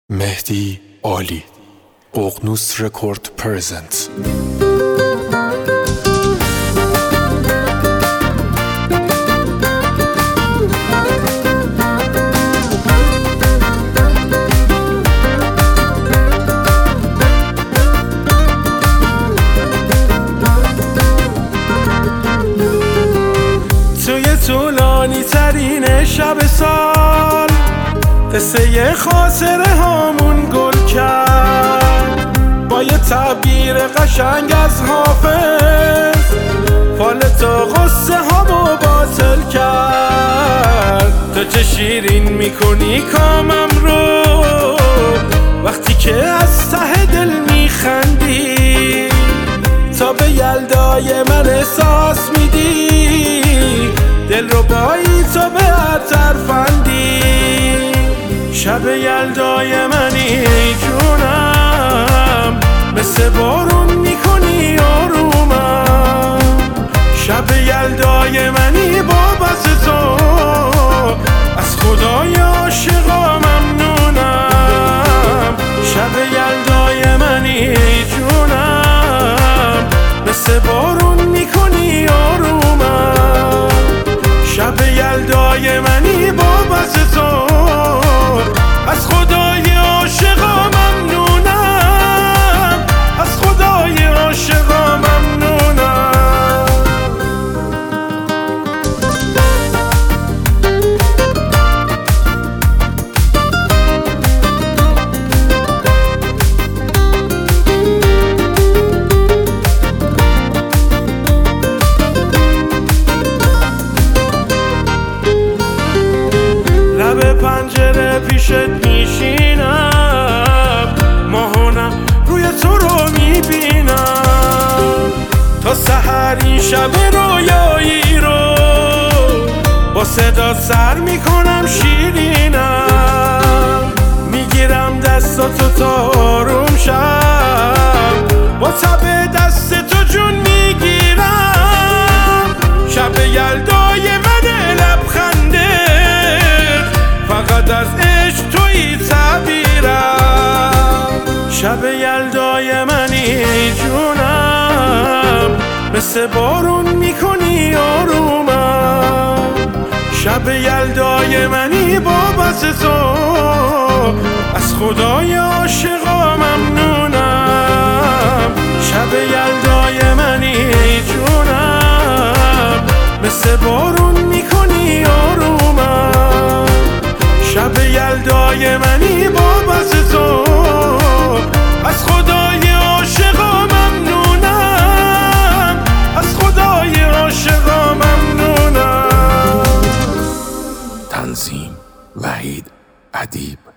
مهدی عالی ققنوس رکورد پرزنت. توی طولانی ترین شب سال قصه خاطره هامون گل کرد با یه تعبیر قشنگ از حافظ، فالت و غصه هامو باطل کرد. تو چه شیرین میکنی کامم رو وقتی که از ته دل میخندی، تا به یلدای من احساس میدی دل رو بایی تو به ترفندی. شب یلدای منی جونم، مثل بارون میکنی آرومم. شب یلدای منی با بس تو، از خدای عاشقا ممنونم. شب یلدای منی جونم، مثل بارون میکنی آرومم. شب یلدای منی با بس تو، از خدای عاشقا ممنونم. از خدای عاشقا ممنونم. لب پنجره پیشت میشینم، ماهانم روی تو رو میبینم. تا سحر این شب رویایی رو با صدا سر میکنم شیرینم. میگیرم دستاتو تا آروم شم، با تب دست تو جون میگیرم. شب یلدای من لبخنده، فقط از عشق توی تعبیرم. شب یلدای منی جونم، مثل بارون میکنی آرومم. شب یلدای منی با بس تو، از خدای عاشقا ممنونم. شب یلدای منی جونم، مثل بارون میکنی آرومم. شب یلدای منی با بس تو، از خدای عاشقا ممنونم. از خدای عاشقا ممنونم. تنظیم وحید ادیب.